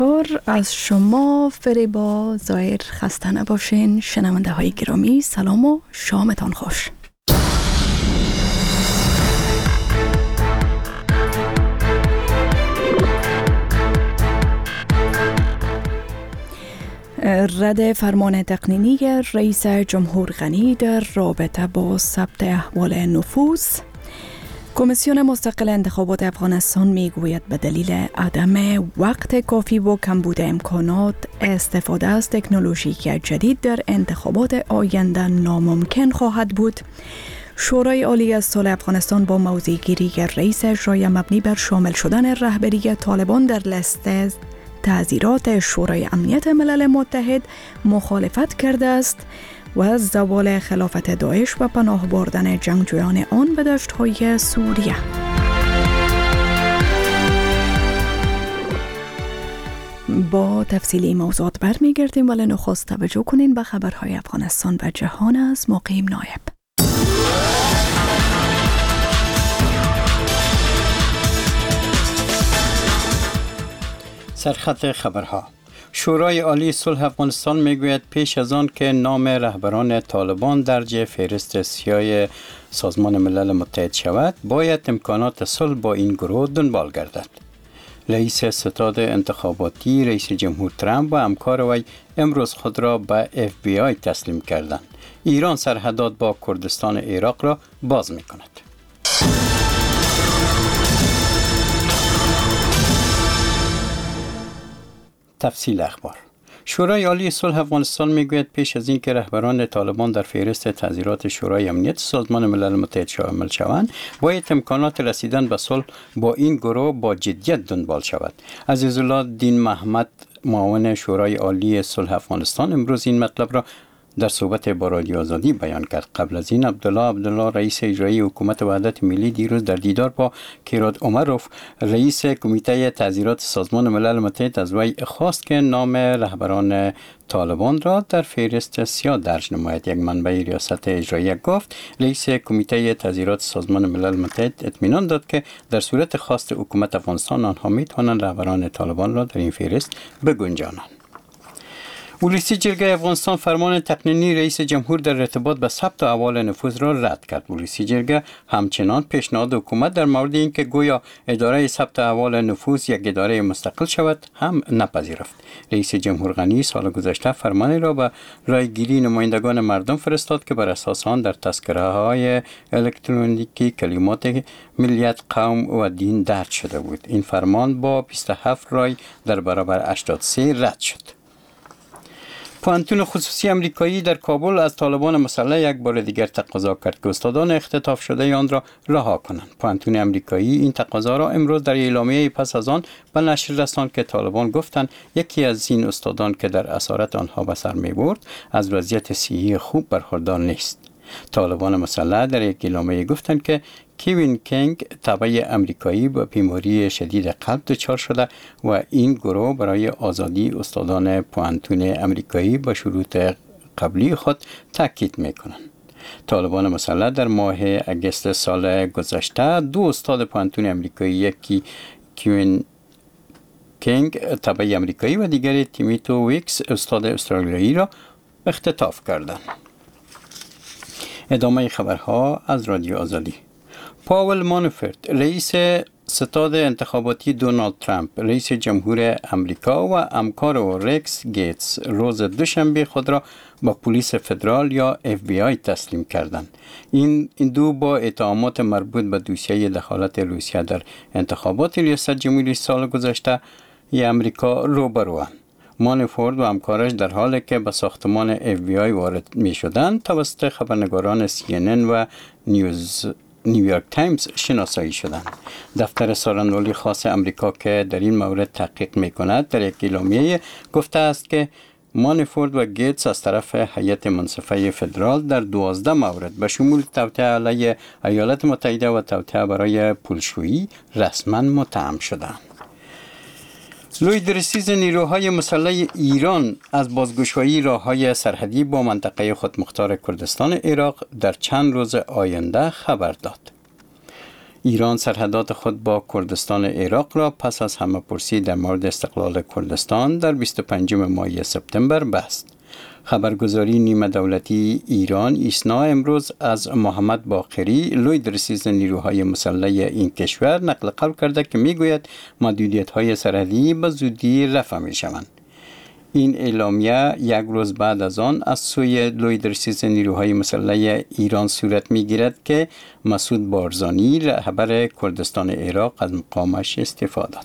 از شما فریبا زایر خسته نباشین. شنونده های گرامی سلام و شامتان خوش. رد فرمان تقنینی رئیس جمهور غنی در رابطه با ثبت احوال نفوذ. کمیسیون مستقل انتخابات افغانستان میگوید به دلیل عدم وقت کافی و کمبود امکانات استفاده از تکنولوژی جدید در انتخابات آینده ناممکن خواهد بود. شورای عالی از صلح افغانستان با موضع‌گیری رئیس اجرایی مبنی بر شامل شدن رهبری طالبان در لیست تعزیرات شورای امنیت ملل متحد مخالفت کرده است و زوال خلافت داعش و پناه بردن جنگجویان آن به دشت‌های سوریه. با تفصیلی موضوعات برمیگردیم، ولی نخست توجه کنین به خبرهای افغانستان و جهان از مقیم نایب. سرخط خبرها. شورای عالی صلح افغانستان میگوید پیش از آن که نام رهبران طالبان درج فهرست سیاه سازمان ملل متحد شود، باید امکانات صلح با این گروه دنبال گردد. رئیس ستاد انتخاباتی رئیس جمهور ترامپ و همکار وی امروز خود را به FBI تسلیم کردند. ایران سرحدات با کردستان عراق را باز می کند. تفصیل اخبار. شورای عالی صلح افغانستان میگوید پیش از اینکه رهبران طالبان در فهرست تعزیرات شورای امنیت سازمان ملل متحد شامل شوند، باید امکانات رسیدن به صلح با این گروه با جدیت دنبال شود. عزیزالله دین محمد، معاون شورای عالی صلح افغانستان، امروز این مطلب را در صحبت با رادیو آزادی بیان کرد. قبل از این عبدالله رئیس اجرایی حکومت وحدت ملی دیروز در دیدار با کیراد عمروف رئیس کمیته تعزیرات سازمان ملل متحد از وی خواست که نام رهبران طالبان را در فهرست سیاه درج نماید. یک منبع ریاست اجرایی گفت رئیس کمیته تعزیرات سازمان ملل متحد اطمینان داد که در صورت خواست حکومت افغانستان آنها میتوانند رهبران طالبان را در این فهرست بگنجانند. ولسی جرگه افغانستان فرمان تقنینی رئیس جمهور در ارتباط به ثبت احوال نفوذ را رد کرد. ولسی جرگه همچنان پیشنهاد حکومت در مورد اینکه گویا اداره ثبت احوال نفوذ یک اداره مستقل شود هم نپذیرفت. رئیس جمهور غنی سال گذشته فرمانی را به رایگیری نمایندگان مردم فرستاد که بر اساس آن در تذکره‌های الکترونیکی کلمات ملیت، قوم و دین درج شده بود. این فرمان با 27 رای در برابر 83 رد شد. پوهنتون خصوصی امریکایی در کابل از طالبان مسلح یک بار دیگر تقاضا کرد که استادان اختطاف شده آن را رها کنند. پوهنتون امریکایی این تقاضا را امروز در اعلامیه پس از آن به نشر رساند که طالبان گفتند یکی از این استادان که در اسارت آنها به سر می‌برد از وضعیت صحی خوب برخوردار نیست. طالبان مسلح در یک اعلامیه گفتند که کوین کینگ تبع امریکایی با بیماری شدید قلب دچار شده و این گروه برای آزادی استادان پوهنتون امریکایی به شروط قبلی خود تاکید میکنند. طالبان مسلح در ماه اگست سال گذشته دو استاد پوهنتون امریکایی، یکی کوین کینگ تبع امریکایی و دیگری تیمیتو ویکس استاد استرالیایی را اختطاف کردند. ادامه خبرها از رادیو آزادی. پاول مانافورت رئیس ستاد انتخاباتی دونالد ترامپ رئیس جمهور امریکا و همکار او رکس گیتس روز دوشنبه خود را با پلیس فدرال یا FBI تسلیم کردند. این دو با اتهامات مربوط به دوسیه دخالت روسیه در انتخابات ریاست جمهوری سال گذشته امریکا روبروند. مانافورت و همکارش در حالی که به ساختمان FBI وارد می شدند توسط خبرنگاران CNN و نیویورک تایمز شناسایی شدند. دفتر سخنگوی خاص امریکا که در این مورد تحقیق می کند در یک اعلامیه گفته است که مانافورت و گیتس از طرف هیئت منصفه فدرال در 12 مورد به شمول توطئه علیه ایالات متحده و توطئه برای پولشویی رسما متهم شدند. لوی درسیز نیروهای مسلح ایران از بازگشایی راههای سرحدی با منطقه خودمختار کردستان عراق در چند روز آینده خبر داد. ایران سرحدات خود با کردستان عراق را پس از همه‌پرسی در مورد استقلال کردستان در 25 ماه سپتامبر بست. خبرگزاری نیمه دولتی ایران ایسنا امروز از محمد باقری لوی رئیس نیروهای مسلح این کشور نقل قول کرده که میگوید محدودیت‌های سرحدی به زودی رفع می‌شوند. این اعلامیه یک روز بعد از آن از سوی لوی رئیس نیروهای مسلح ایران صورت می‌گیرد که مسعود بارزانی رهبر کردستان عراق از مقامش استعفا داد.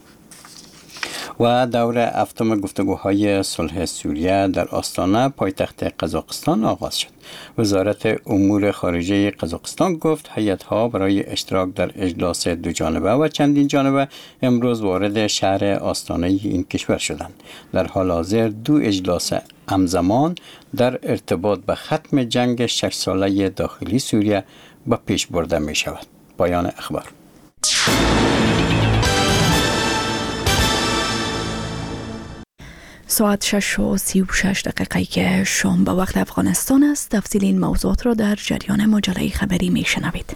و دور هفتم گفتگوهای صلح سوریه در آستانه پایتخت قزاقستان آغاز شد. وزارت امور خارجه قزاقستان گفت هیئت‌ها برای اشتراک در اجلاس دو جانبه و چندین جانبه امروز وارد شهر آستانه این کشور شدند. در حال حاضر دو اجلاس همزمان در ارتباط به ختم جنگ 6 ساله داخلی سوریه به پیش برده می شود. پایان اخبار. ساعت 6:36 که شام به وقت افغانستان است. تفصیل این موضوعات را در جریان مجله خبری می شنوید.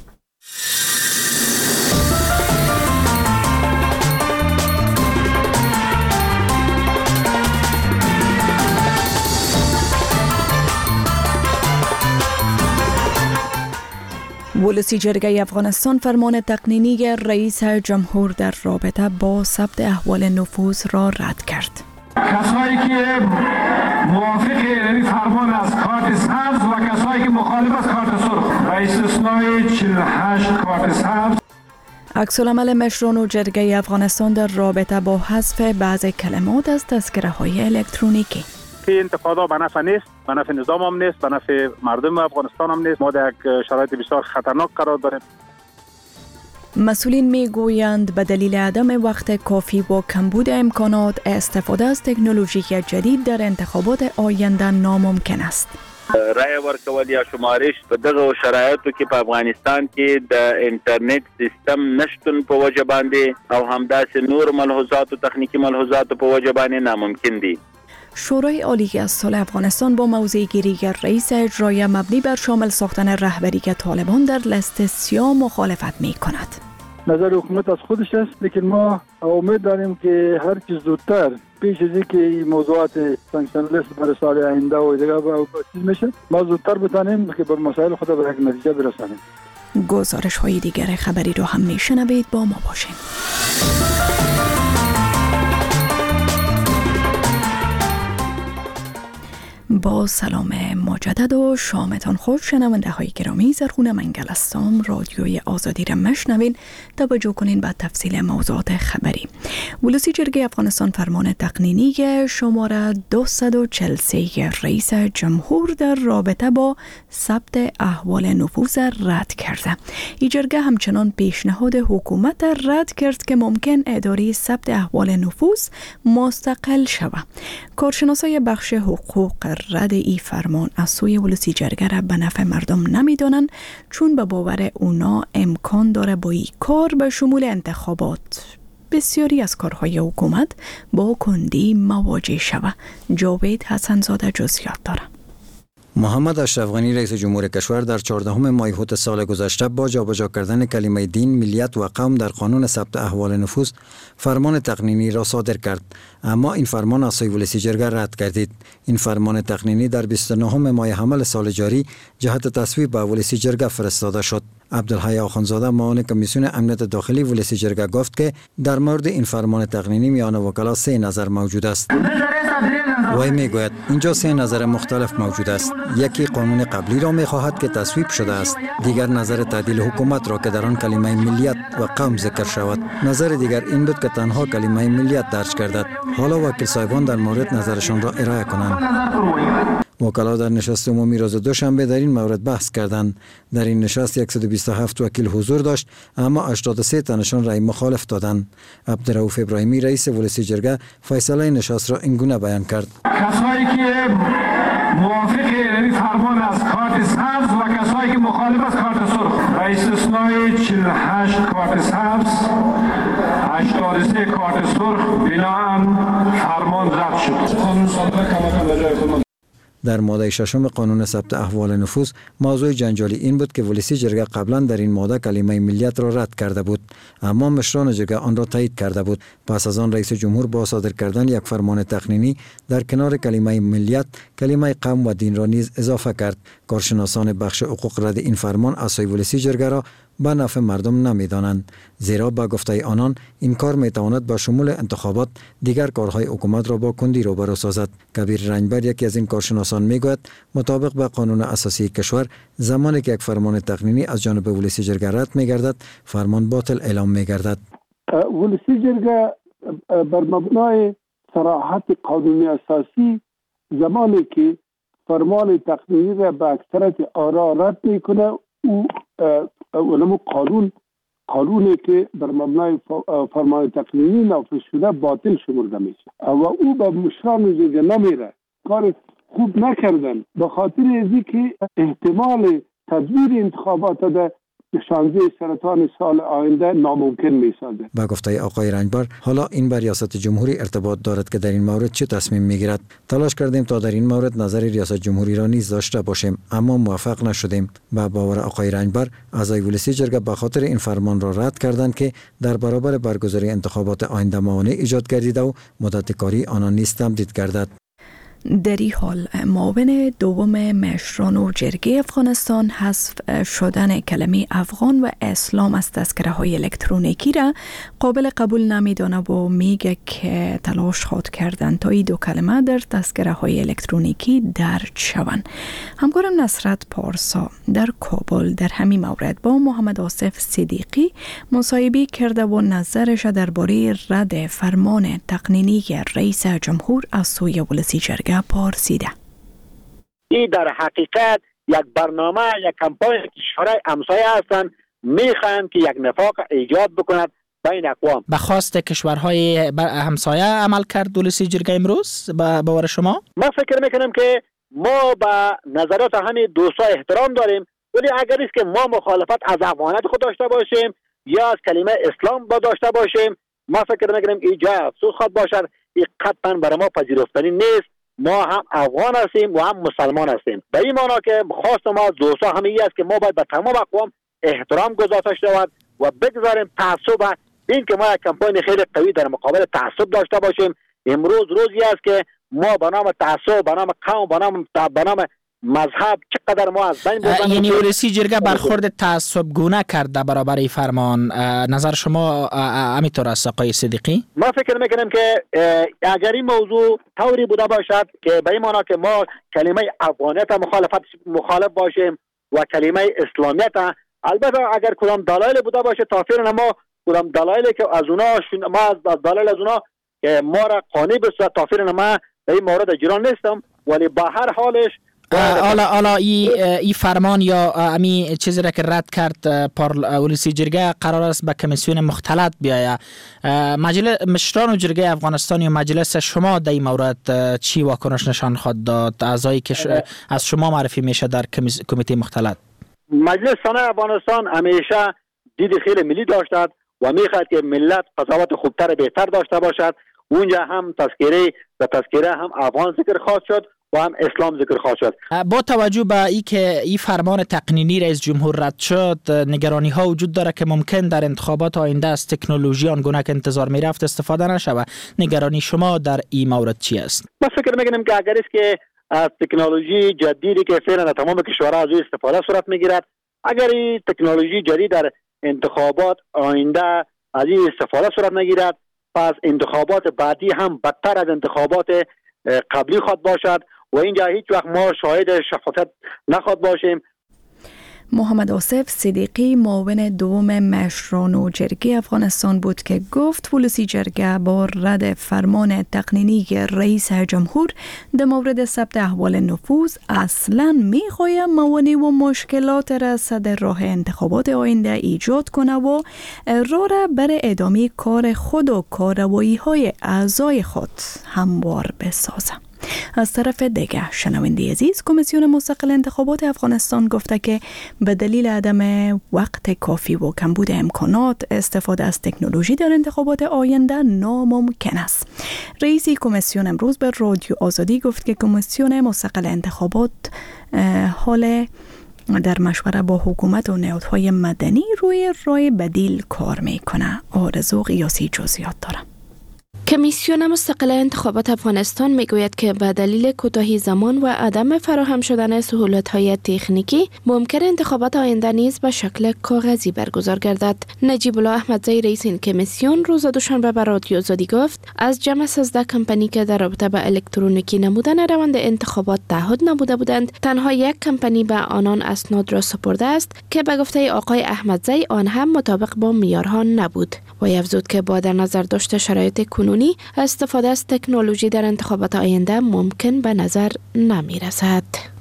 ولسی جرگه افغانستان فرمان تقنینی رئیس جمهور در رابطه با ثبت احوال نفوذ را رد کرد. کسایی که موافق فرمان از کارت سبز و کسایی که مخالف از کارت سرخ و استثنای 48 کارت سبز. عکس‌العمل مشرون و جرگه افغانستان در رابطه با حذف بعض کلمات از تذکره‌های الکترونیکی. این انتقادا به نفع نیست، به نفع نظام هم نیست، به نفع مردم افغانستان هم نیست. ما در یک شرایط بسیار خطرناک قرار داریم. مسئولین میگویند به دلیل عدم وقت کافی و کمبود امکانات استفاده از تکنولوژی جدید در انتخابات آینده ناممکن است. رای ورکول یا شمارش په دغه شرایطو کې په افغانستان کې د انټرنیټ سیستم نشتون په وجه باندې او همداسې نور ملحوظات او تخنیکی ملحوظات په وجه باندې ناممکن دي. شورای عالی از صلح افغانستان با موضع گیری رئیس اجرایی مبنی بر شامل ساختن رهبری طالبان در لست سیاه مخالفت می کند. نظر حکومت از خودش است، لیکن ما امید داریم که هر چیز زودتر پیش از اینکه این موضوعات سانکشن لیست برای سال آینده و دیگه چیز میشه، ما زودتر بتانیم که به مسائل خود به یک نتیجه برسانیم. گزارش های دیگر خبری رو هم میشنوید، با ما باشین. با سلام مجدد و شامتان خوش. شنونده های گرامی، زرخون منگلستان رادیوی آزادی را مشنوین. توجه کنین به تفصیل موضوعات خبری. ولسی جرگه افغانستان فرمان تقنینی شماره 243 رئیس جمهور در رابطه با ثبت احوال نفوذ رد کرده. این جرگه همچنان پیشنهاد حکومت رد کرد که ممکن اداره ثبت احوال نفوذ مستقل شود. کارشناسای بخش حقوق رد ای فرمان از سوی ولسی جرگه را به نفع مردم نمیدانند، چون به باور اونا امکان داره با این کار به شمول انتخابات بسیاری از کارهای حکومت با کندی مواجه شود. جاوید حسنزاده جزئیات داره. محمد اشرف غنی رئیس جمهور کشور در 14 ماه هوت سال گذشته با جابجا کردن کلمه دین، ملیت و قوم در قانون ثبت احوال نفوذ فرمان تقنینی را صادر کرد، اما این فرمان از سوی ولسی جرگه رد گردید. این فرمان تقنینی در 29 ماه حمل سال جاری جهت تصویب به ولسی جرگه فرستاده شد. عبدالحی آخوندزاده معاون کمیسیون امنیت داخلی ولسی جرگه گفت که در مورد این فرمان تقنینی میان وکلا 3 نظر موجود است. وی میگوید اینجا 3 نظر مختلف موجود است. یکی قانون قبلی را میخواهد که تصویب شده است، دیگر نظر تعدیل حکومت را که در آن کلمه ملیت و قوم ذکر شود، نظر دیگر این بود که تنها کلمه ملیت درج گردد. حالا وکیل صاحبان در مورد نظرشان را ارائه کنند. وکلا در نشست عمومی روز دوشنبه در این مورد بحث کردند. در این نشست 127 وکیل حضور داشت، اما 83 تنشان رأی مخالف دادند. عبدالرؤوف ابراهیمی رئیس ولسی جرگه فیصله نشست را اینگونه بیان کرد: کسایی که موافق فرمان از کارت سبز و کسایی که مخالف از کارت سرخ و استثنای 48 کارت سبز 83 کارت سرخ بناهن فرمان رد شد. قانون صادره کمک به جای خود. در ماده 6 قانون ثبت احوال نفوس موضوع جنجالی این بود که ولسی جرگه قبلا در این ماده کلمه ملیت را رد کرده بود، اما مشران جرگه آن را تایید کرده بود. پس از آن رئیس جمهور با صادر کردن یک فرمان تقنینی در کنار کلمه ملیت کلمه قوم و دین را نیز اضافه کرد. کارشناسان بخش حقوق رد این فرمان اسای ولسی جرگه را به نفع مردم نمیدانند، زیرا به گفته آنان این کار میتواند با شمول انتخابات دیگر کارهای حکومت را با کندی روبرو سازد. کبیر رنجبر یکی از این کارشناسان میگوید مطابق به قانون اساسی کشور زمانی که یک فرمان تقنینی از جانب ولسی جرگه رد میگردد فرمان باطل اعلام میگردد. ولسی جرگه بر مبنای صراحت قانونی اساسی زمانی که فرمان تقنینی را به اکثریت آرا رد میکنه اونمو قانونی که بر مبنای فرمان تقنینی نافذ شده باطل شمرده میشه و او به مشران جرگه نمیره. کار خوب نکردن به خاطر ازی که احتمال تدویر انتخابات در 16 سرطان سال آینده ناممکن میسازه. با گفته آقای رنجبر حالا این با ریاست جمهوری ارتباط دارد که در این مورد چه تصمیم میگیرد. تلاش کردیم تا در این مورد نظر ریاست جمهوری را نیز داشته باشیم اما موفق نشدیم. با باور آقای رنجبر اعضای ولسی جرگه به خاطر این فرمان را رد کردند که در برابر برگزاری انتخابات آینده موانع ایجاد گردیده و مدت کاری آنان نیز تمدید گردد. در این حال معاون دوم مشران و جرگه افغانستان حذف شدن کلمه افغان و اسلام از تذکره های الکترونیکی را قابل قبول نمیدانه و میگه که تلاش خود کردن تا این دو کلمه در تذکره های الکترونیکی درج شوند. همکارم نصرت پارسا در کابل در همین مورد با محمد آصف صدیقی مصاحبه کرده و نظرش درباره رد فرمان تقنینی رئیس جمهور از سوی ولسی جرگه پرسیده. این در حقیقت یک برنامه، یک کمپاین کشورهای همسایه هستند، میخواهند که یک نفاق ایجاد بکند بین اقوام. به خواست کشورهای همسایه عمل کرد ولسی جرگه امروز به باور شما؟ من فکر میکنم که ما به نظرات همین دوستا احترام داریم، ولی اگر است که ما مخالفت از افغانیت خود داشته باشیم یا از کلمه اسلام با داشته باشیم، ما فکر میکنم که اینجا افسوس خود باشد. این قطعا برای ما پذیرفتنی نیست. ما هم افغان هستیم و هم مسلمان هستیم. به این معنا که خواست ما دوستا همین است که ما باید به تمام اقوام احترام گذاشته شود و بگذاریم تعصب این که ما یک کمپاین خیلی قوی در مقابل تعصب داشته باشیم. امروز روزی است که ما به نام تعصب، به نام قوم، به نام مذهب چقدر ما از بین بردیم. یعنی ولسی جرگه برخورد تعصب گونه کرد در برابر این فرمان. نظر شما همینطور است آقای صدیقی؟ ما فکر میکنم که اگر این موضوع طوری بوده باشد که به این معنا که ما کلمه افغانیت مخالف باشیم و کلمه اسلامیت، البته اگر کدام دلایل بوده باشه تا فعلا ما کدام دلایلی که از اونا ما از دلایل از اونا که ما را قانع بسازد تا فعلا ما به این مورد اجرا نیستم، ولی به هر حالش حالا این فرمان یا امی چیزی را که رد کرد ولسی جرگه قرار است به کمیسیون مختلط بیاید. مشران و جرگه افغانستان یا مجلس شما در این مورد چی واکنش نشان خواهد داد؟ اعضایی که از شما معرفی میشه در کمیته مختلط. مجلس ثانه افغانستان همیشه دید خیلی ملی داشتد و میخواد که ملت قضاوت خوبتر بهتر داشته باشد. اونجا هم تذکره هم افغان ذکر خواهد شد و هم اسلام ذکر خواهد شد. با توجه به ای که این فرمان تقنینی رئیس جمهور رد شد، نگرانی ها وجود داره که ممکن در انتخابات آینده از تکنولوژی آنگونه که انتظار میرفت استفاده نشود. نگرانی شما در این مورد چی است؟ من فکر میکنم که اگر است که از تکنولوژی جدیدی که فعلا تمام کشورها از استفاده صورت میگیرد، اگر این تکنولوژی جدید در انتخابات آینده از این استفاده صورت نگیرد، پس انتخابات بعدی هم بدتر از انتخابات قبلی خواهد باشد و اینجا هیچ وقت ما شاهد شفافیت نخواهد باشیم. محمد آصف صدیقی معاون دوم مشران و جرگه افغانستان بود که گفت ولسی جرگه با رد فرمان تقنینی رئیس جمهور در مورد ثبت احوال نفوذ اصلا میخواهد موانع و مشکلات را صدر راه انتخابات آینده ایجاد کنه و راه را برای ادامه کار خود و کارروایی های اعضای خود هموار بسازه. از طرف دیگه شنونده عزیز، کمیسیون مستقل انتخابات افغانستان گفته که به دلیل عدم وقت کافی و کمبود امکانات استفاده از تکنولوژی در انتخابات آینده ناممکن است. رئیس کمیسیون امروز به رادیو آزادی گفت که کمیسیون مستقل انتخابات حال در مشوره با حکومت و نهادهای مدنی روی راه بدیل کار میکنه. آرزو قیاسی جزئیات داره. کمیسیون مستقل انتخابات افغانستان میگوید که به دلیل کوتاهی زمان و عدم فراهم شدن سهولت‌های تکنیکی ممکن انتخابات آینده نیز به شکل کاغذی برگزار گردد. نجیب الله احمدزی رئیس این کمیسیون روز دوشنبه به رادیو آزادی گفت از جمع 13 کمپانی که در رابطه با الکترونیکی نمودن روند انتخابات تعهد نموده بودند، تنها یک کمپانی به آنان اسناد را سپرده است که به گفته آقای احمدزی آن هم مطابق با معیارها نبود. و افزود که با در نظر داشت شرایط کنونی استفاده از تکنولوژی در انتخابات آینده ممکن به نظر نمی رسد.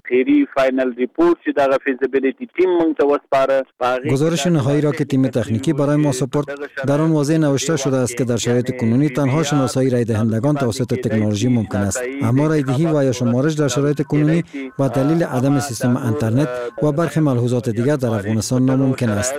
گزارش نهایی را که تیم تکنیکی برای ما سپرد در آن واضح نوشته شده است که در شرایط کنونی تنها شناسایی رای دهندگان توسط تکنولوژی ممکن است، اما رای دهی و یا شمارش در شرایط کنونی با دلیل عدم سیستم اینترنت و برخی ملحوظات دیگر در افغانستان ناممکن است.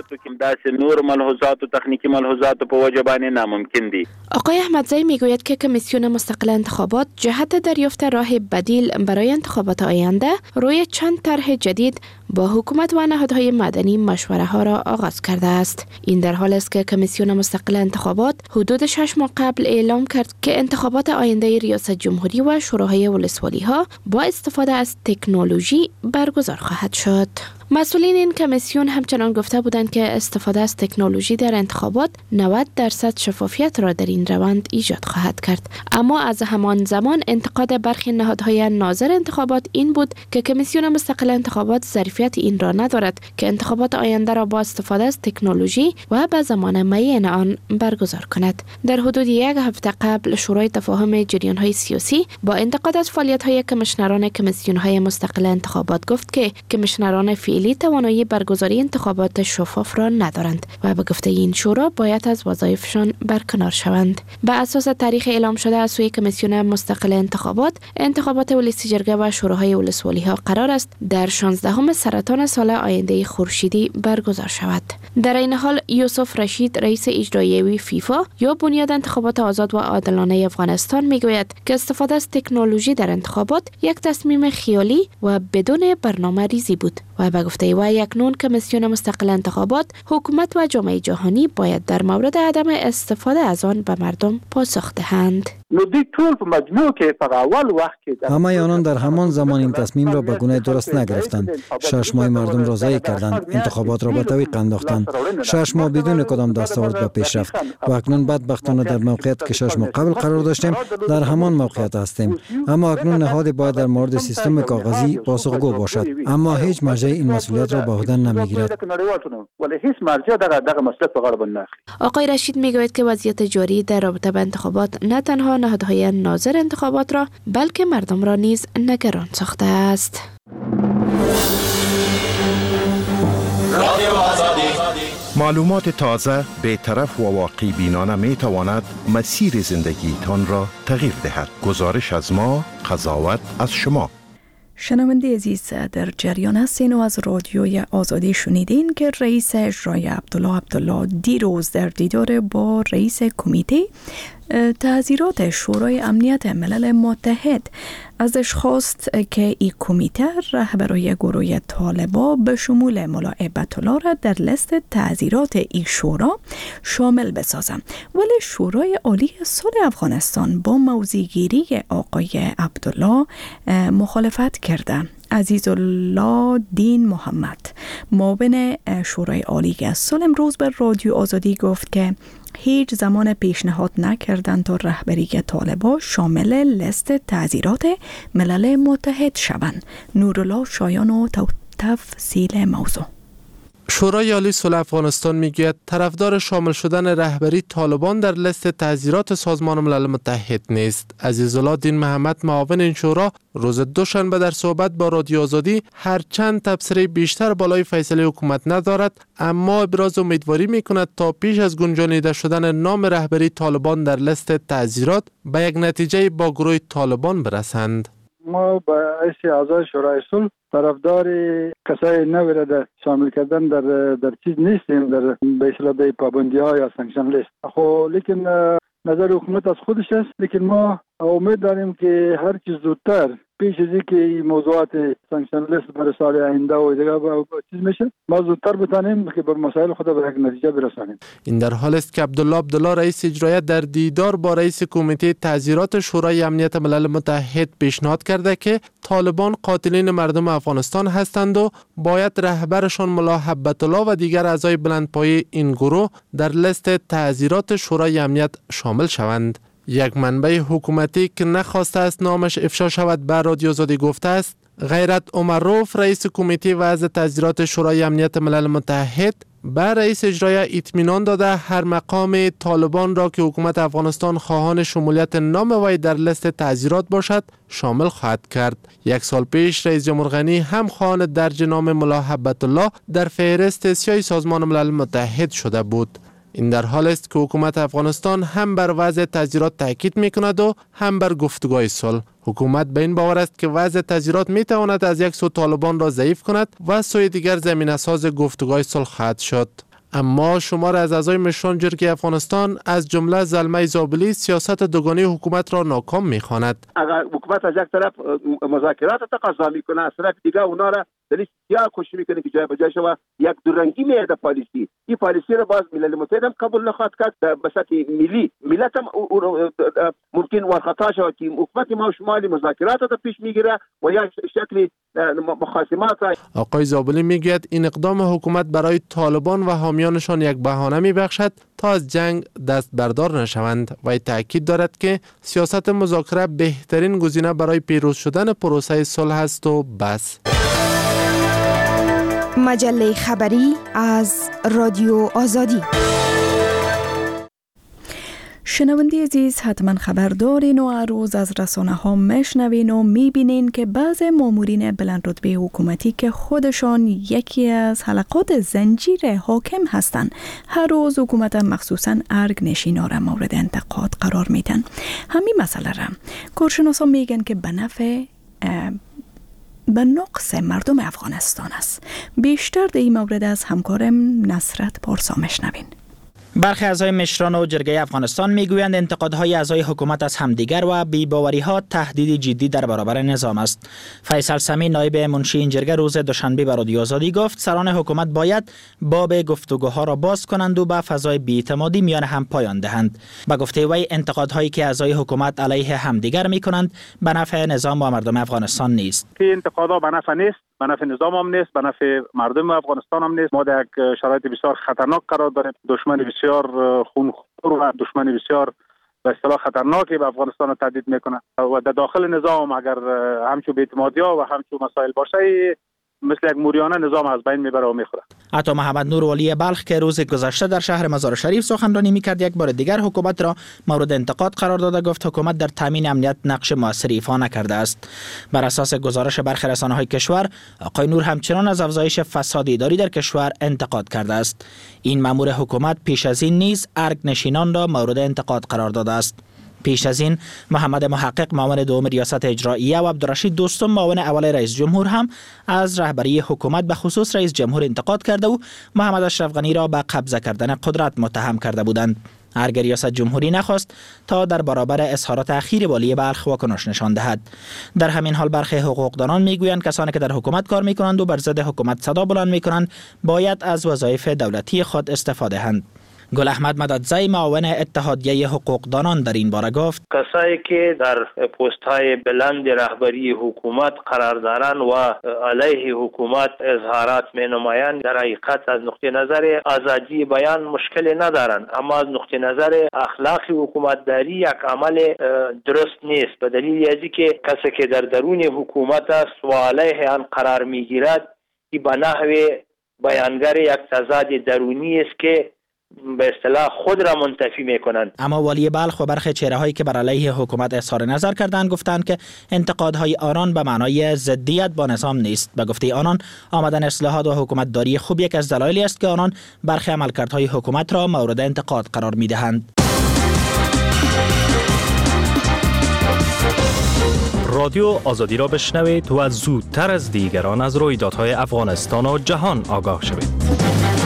آقای احمدزی میگوید که کمیسیون مستقل انتخابات جهت دریافت راه بدیل برای انتخابات آینده روی چند طرح جدید با حکومت و نهادهای مدنی مشوره ها را آغاز کرده است. این در حال است که کمیسیون مستقل انتخابات حدود 6 ماه قبل اعلام کرد که انتخابات آینده ریاست جمهوری و شوراهای ولسوالی ها با استفاده از تکنولوژی برگزار خواهد شد. مسئولین این کمیسیون همچنان گفته بودند که استفاده از تکنولوژی در انتخابات 90% شفافیت را در این روند ایجاد خواهد کرد. اما از همان زمان انتقاد برخی نهادهای ناظر انتخابات این بود که کمیسیون مستقل انتخابات ظرفیت این را ندارد که انتخابات آینده را با استفاده از تکنولوژی و به زمان معین آن برگزار کند. در حدود 1 هفته قبل شورای تفاهم جریان‌های سیاسی با انتقاد از فعالیت‌های کمیشنران کمیسیون‌های مستقل انتخابات گفت که کمیشنران فعلی توانایی برگزاری انتخابات شفاف را ندارند و به گفته این شورا باید از وظایفشان برکنار شوند. به اساس تاریخ اعلام شده از سوی کمیسیون مستقل انتخابات ولسی جرگه و شوراهای ولسوالی ها قرار است در 16 سرطان سال آینده خورشیدی برگزار شود. در این حال یوسف رشید رئیس اجرایی فیفا یا بنیاد انتخابات آزاد و عادلانه افغانستان میگوید که استفاده از تکنولوژی در انتخابات یک تصمیم خیالی و بدون برنامه ریزی بود و به گفته وی اکنون کمیسیون مستقل انتخابات، حکومت و جامعه جهانی باید در مورد عدم استفاده از آن به مردم پاسخ دهند. همه آنان در همان زمان این تصمیم را به گونه درست نگرفتند. 6 ماه مردم را ضایع کردند، انتخابات را به تعویق انداختند. 6 ماه بدون کدام دستاورد به پیش رفت و اکنون بدبختانه در موقعیت که 6 ماه قبل قرار داشتیم در همان موقعیت هستیم. اما اکنون نهاد باید در مورد سیستم کاغذی پاسخگو باشد، اما هیچ مرجع این مسئولیت را به عهده نمیگیرد. آقای رشید میگوید که وضعیت جاری در رابطه با انتخابات نه تنها نهادهای ناظر انتخابات را بلکه مردم را نیز نگران ساخته است. معلومات تازه، بی‌طرف و واقعی بینانه می تواند مسیر زندگیتان را تغییر دهد. گزارش از ما، قضاوت از شما. شنونده عزیز، در جریان هستین و از رادیوی آزادی شنیدین که رئیس اجرایی عبدالله دیروز در دیدار با رئیس کمیته تحضیرات شورای امنیت ملل متحد ازش خواست که این کمیته رهبرای گروه طالبان به شمول ملا هیبت‌الله را در لیست تحضیرات این شورا شامل بسازند. ولی شورای عالی صلح افغانستان با موضع‌گیری آقای عبدالله مخالفت کرده. عزیزالله دین محمد معاون شورای عالی صلح امروز به رادیو آزادی گفت که هیچ زمان پیشنهاد نکردند تا رهبری طالبان شامل لیست تحضیرات ملل متحد شوند. نورالله شایان و تفصیل موضوع. شورای عالی صلح افغانستان میگوید طرفدار شامل شدن رهبری طالبان در لیست تحضیرات سازمان ملل متحد نیست. عزیزالله دین محمد معاون این شورا روز دوشنبه در صحبت با رادیو آزادی هرچند تبصره بیشتر بالای فیصله حکومت ندارد، اما ابراز امیدواری میکند تا پیش از گنجانیده شدن نام رهبری طالبان در لیست تحضیرات به یک نتیجه با گروه طالبان برسند. ما با حیث اعضای شورای صلح طرفدار کسای نوی را در شامل کردن در چیز نیستیم، در به اصطلاح به پابندی ها یا سانکشن لیست. خب لیکن نظر حکومت از خودش است، لیکن ما امید داریم که هر چیز زودتر پیش از اینکه موضوعات سانکشن لیست برای سال آینده و دیگه چیز میشه، ما زودتر بتانیم که بر مسائل خود به یک نتیجه برسانیم. این در حال است که عبدالله رئیس اجرایی در دیدار با رئیس کمیته تعزیرات شورای امنیت ملل متحد پیشنهاد کرده که طالبان قاتلین مردم افغانستان هستند و باید رهبرشان ملا هبت الله و دیگر اعضای بلندپایه این گروه در لیست تعزیرات شورای امنیت شامل شوند. یک منبع حکومتی که نخواسته است نامش افشا شود به رادیو آزادی گفته است غیرت عمروف رئیس کمیته وضع تعزیرات شورای امنیت ملل متحد به رئیس اجرایی اطمینان داده هر مقام طالبان را که حکومت افغانستان خواهان شمولیت نام وی در لیست تعزیرات باشد شامل خواهد کرد. یک سال پیش رئیس جمهور غنی هم خواهان درج نام ملا هبت الله در فهرست سیاه سازمان ملل متحد شده بود. این در حال است که حکومت افغانستان هم بر وضع تعزیرات تاکید میکند و هم بر گفتگوهای صلح. حکومت به این باور است که وضع تعزیرات میتواند از یک سو طالبان را ضعیف کند و سوی دیگر زمینه ساز گفتگوهای صلح خواهد شد. اما شمار از اعضای مشران جرگه افغانستان از جمله زلمه زابلی سیاست دوگانه حکومت را ناکام میخواند. اگر حکومت از یک طرف مذاکرات تقاضا میکنه، از طرف دیگر اونا را دلیل سیاه کوشش میکنه که جای بجای شما یک دورنگی میاده پالیسی. این پالیسی را باز ملل متحد هم قبول نخواهد کرد. به سطح ملی ملت هم ممکن ورخطا شود که حکومت ما شمالی مذاکرات را پیش میگیره و یا شکلی مخاصمات. آقای زابلی میگوید این اقدام حکومت برای طالبان و حامیانشان یک بهانه میبخشد تا از جنگ دست بردار نشوند و تاکید دارد که سیاست مذاکره بهترین گزینه برای پیروز شدن پروسه صلح است و بس. مجله خبری از رادیو آزادی. شنونده عزیز، حتما خبر دارین و هر روز از رسانه ها میشنوین و میبینین که بعض مامورین بلند رتبه حکومتی که خودشان یکی از حلقات زنجیر حاکم هستند، هر روز حکومت مخصوصا ارگ نشینا را مورد انتقاد قرار میدن. همین مسئله را کارشناسان میگن که به نقص مردم افغانستان است. بیشتر در این مورد از همکارم نصرت پارسا میشنوین. برخی اعضای مشران و جرگه افغانستان میگویند انتقادهای اعضای حکومت از همدیگر و بی‌باوری‌ها تهدید جدی در برابر نظام است. فیصل سمی نایب منشی این جرگه روز دوشنبه به رادیو آزادی گفت سران حکومت باید باب گفتگوها را باز کنند و به فضای بی‌اعتمادی میان هم پایان دهند. به گفته وی انتقادهایی که اعضای حکومت علیه همدیگر میکنند به نفع نظام و مردم افغانستان نیست. که انتقادها به نفع نیست، به نفع نظام هم نیست، به نفع مردم افغانستان هم نیست. ما در یک شرایط بسیار خطرناک قرار داریم. دشمن بسیار خونخوار و دشمن بسیار به اصطلاح خطرناکی به افغانستان را تهدید میکنه و در داخل نظام اگر همچون بی‌اعتمادی‌ها و همچون مسائل باشه مثل یک موریانه نظام از بین میبره و میخوره. عطا محمد نور ولی بلخ که روز گذشته در شهر مزار شریف سخنرانی میکرد یک بار دیگر حکومت را مورد انتقاد قرار داده. گفت حکومت در تامین امنیت نقش موثری ایفا نکرده است. بر اساس گزارش برخی رسانه‌های کشور، آقای نور همچنان از افزایش فساد اداری در کشور انتقاد کرده است. این مأمور حکومت پیش از این نیز ارگ نشینان را مورد انتقاد قرار داده است. پیش از این محمد محقق معاون دوم ریاست اجراییه و عبدالرشید دوستم معاون اول رئیس جمهور هم از رهبری حکومت به خصوص رئیس جمهور انتقاد کرده و محمد اشرف غنی را به قبضه کردن قدرت متهم کرده بودند. ارگ ریاست جمهوری نخواست تا در برابر اظهارات اخیر والی بلخ واکنش نشان دهد. در همین حال برخی حقوقدانان میگویند کسانی که در حکومت کار میکنند و بر ضد حکومت صدا بلند میکنند باید از وظایف دولتی خود استفاده کنند. گل احمد مددزی معاون اتحادیه حقوقدانان در این باره گفت کسایی که در پست‌های بلند رهبری حکومت قرار دارند و علیه حکومت اظهارات می‌نمایند در حقیقت از نقطه نظر آزادی بیان مشکلی ندارند، اما از نقطه نظر اخلاقی حکومتداری یک عمل درست نیست، به دلیل از اینکه کسی که در درون حکومت است و علیه آن قرار می‌گیرد این به نحو بیانگر یک تضاد درونی است که به اصطلاح خود را منتفی میکنند. اما والی بلخ و برخی چهره‌هایی که بر علیه حکومت اظهار نظر کردند گفتند که انتقادهای آنان به معنای ضدیت با نظام نیست. به گفته آنان آمدن اصلاحات و حکومتداری خوب یک از دلایلی است که آنان برخی عملکردهای حکومت را مورد انتقاد قرار میدهند. رادیو آزادی را بشنوید و زودتر از دیگران از رویدادهای افغانستان و جهان آگاه شوید.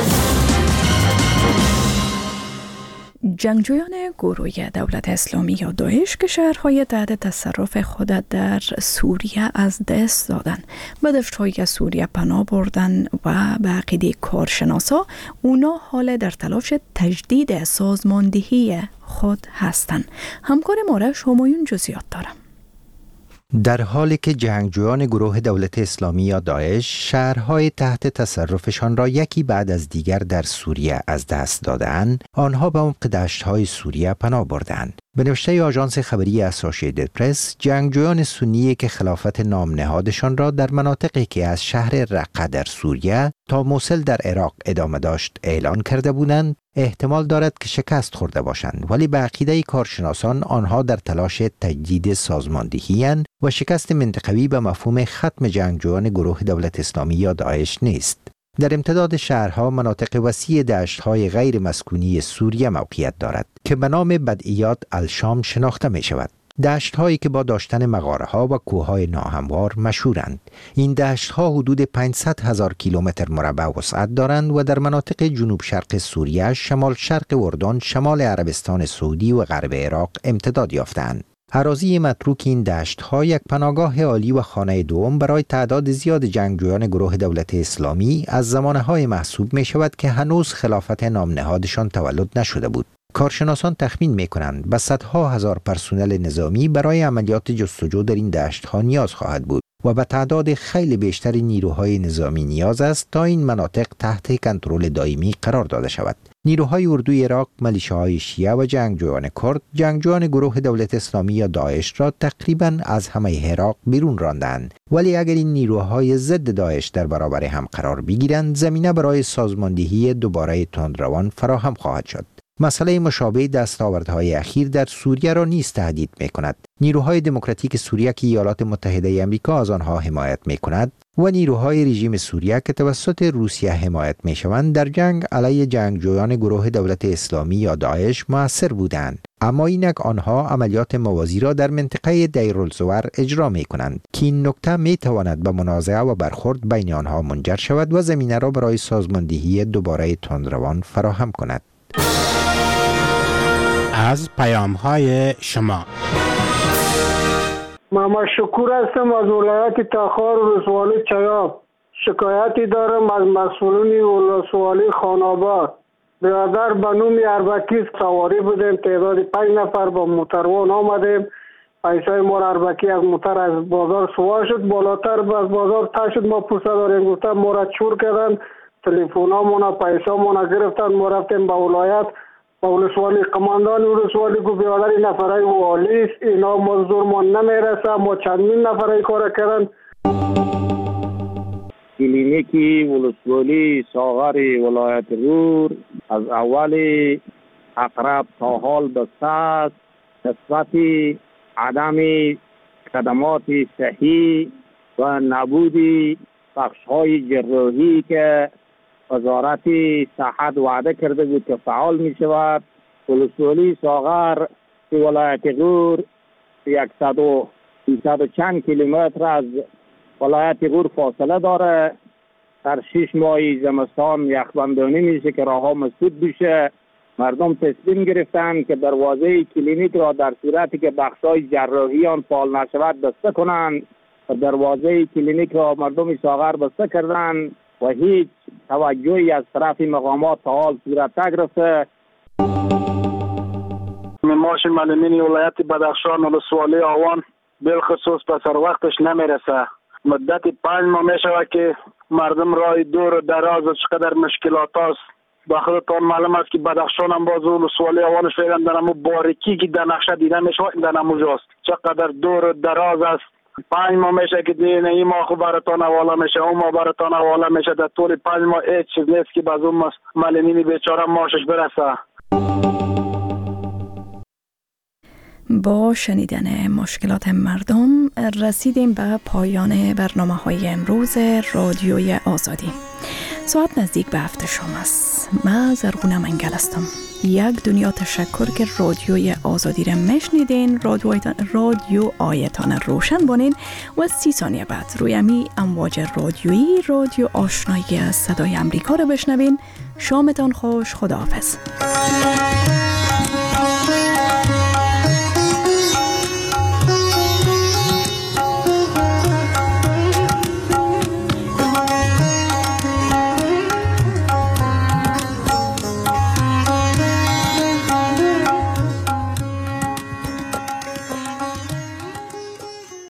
جنگجویان گروه دولت اسلامی یا داعش که شهرهای تحت تصرف خود در سوریه از دست دادن، به دشت‌های سوریه پناه بردن و به عقیده کارشناسا اونا حال در تلاش تجدید سازماندهی خود هستند. همکار مارش همایون جزئیات دارم. در حالی که جنگجویان گروه دولت اسلامی یا داعش شهرهای تحت تصرفشان را یکی بعد از دیگر در سوریه از دست دادند، آنها به عمق دشت‌های سوریه پناه بردند. به نوشته آژانس خبری اسوسییتد پرس، جنگجویان سنی که خلافت نام نهادشان را در مناطقی که از شهر رقه در سوریه تا موصل در عراق ادامه داشت اعلان کرده بودند، احتمال دارد که شکست خورده باشند، ولی به عقیده کارشناسان آنها در تلاش تجدید سازماندهی اند و شکست منطقوی به مفهوم ختم جنگجویان گروه دولت اسلامی یا داعش نیست. در امتداد شهرها مناطق وسیع دشت‌های غیر مسکونی سوریه موقعیت دارد که به نام بدئیات الشام شناخته می شود. دشت‌هایی که با داشتن مغاره‌ها و کوه‌های ناهموار مشهورند. این دشت‌ها حدود 500,000 کیلومتر مربع وسعت دارند و در مناطق جنوب شرق سوریه، شمال شرق اردن، شمال عربستان سعودی و غرب عراق امتداد یافتند. اراضی متروک این دشت‌ها یک پناهگاه عالی و خانه دوم برای تعداد زیاد جنگجویان گروه دولت اسلامی از زمانه‌های محسوب می‌شود که هنوز خلافت نام نهادشان تولد نشده بود. کارشناسان تخمین می‌کنند به صدها هزار پرسنل نظامی برای عملیات جستجو در این دشت‌ها نیاز خواهد بود و به تعداد خیلی بیشتر نیروهای نظامی نیاز است تا این مناطق تحت کنترل دائمی قرار داده شود. نیروهای اردوی عراق، ملیشه‌های شیعه و جنگجویان کرد، جنگجویان گروه دولت اسلامی یا داعش را تقریباً از همه عراق بیرون راندند. ولی اگر این نیروهای ضد داعش در برابر هم قرار بگیرند، زمینه برای سازماندهی دوباره تندروان فراهم خواهد شد. مسئله مشابه دستاوردهای اخیر در سوریه را نیز تهدید می‌کند. نیروهای دموکراتیک سوریه که ایالات متحده آمریکا از آنها حمایت می‌کند و نیروهای رژیم سوریه که توسط روسیه حمایت می‌شوند در جنگ علیه جنگجویان گروه دولت اسلامی یا داعش مؤثر بودند، اما اینک آنها عملیات موازی را در منطقه دیرالزور اجرا می‌کنند که این نکته می‌تواند به منازعه و برخورد بین آنها منجر شود و زمینه را برای سازماندهی دوباره تندروان فراهم کند. از پیام‌های شما محمد شکور هستم از ولایت تخار و ولسوالی چیاب. شکایتی دارم از مسئولین ولسوالی خاناباد. برادر بنومی اربکی سواری بودیم، تعداد 5 نفر با موتروان آمدیم. پیسای ما اربکی از موتر از بازار سوار شد، بالاتر از بازار تا شد. ما پرسه داریم، گفتن ما را چور کردن، تلفنامون پیسامون گرفتن. ما رفتیم به ولایت، با ولسوالی قماندان ولسوالی گفت برادر این نفرای والی است، اینا مزدور ما نمیرسه، ما چندین نفرای کار کردن. کلینیکی ولسوالی ساغر ولایت رور از اول اقرب تا حال بسته است. نسبت عدم خدمات صحی و نبود بخش‌های جراحی که وزارت صحت وعده کرده بود که فعال می شود، ولسوالی ساغر ولایت غور 100 چند کیلومتر از ولایت غور فاصله داره. در 6 ماه زمستان یخبندانی میشه که راه ها مسدود بشه. مردم تصمیم گرفتن که دروازه کلینیک را در صورتی که بخشای جراحی آن فعال نشود بسته کنند. دروازه کلینیک را مردم ساغر بسته کردند و هیچ توجهی از طرف مقامات تا حال صورت نگرفته. معاش معلمین ولایت بدخشان ولسوالی آوان بالخصوص پسر وقتش نمیرسه. مدت 5 ماه میشود که مردم راه دور و دراز و چقدر مشکلات است. با خودتان معلوم است که بدخشان هم باز ولسوالی آوانش فعلا در همون باریکی که در نقشه دیده میشه در همونجاست. چقدر دور و دراز است. 5 ماه میشه که دین این ماه خوب براتان حواله میشه، اون ماه براتان حواله میشه. در طول 5 ماه هیچ چیز نیست که باز اون معلمین بیچاره ماشش برسه. با شنیدن مشکلات مردم رسیدیم به پایان برنامه‌های امروز رادیوی آزادی. ساعت نزدیک به 7 شام است. من زرغونه منگل هستم. یک دنیا تشکر که رادیوی آزادی را میشنیدین. رادیو آیتان روشن بانین و 30 ثانیه بعد روی امی امواج رادیویی رادیو آشنایی از صدای امریکا را بشنوین. شامتان خوش. خداحافظ.